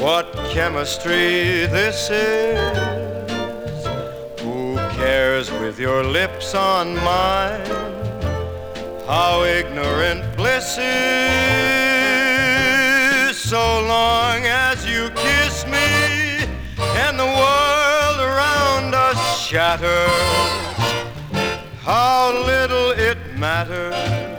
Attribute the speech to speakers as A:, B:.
A: what chemistry this is. Who cares with your lips on mine how ignorant bliss is, so long as you kiss me and the world around us shatters, how little it matters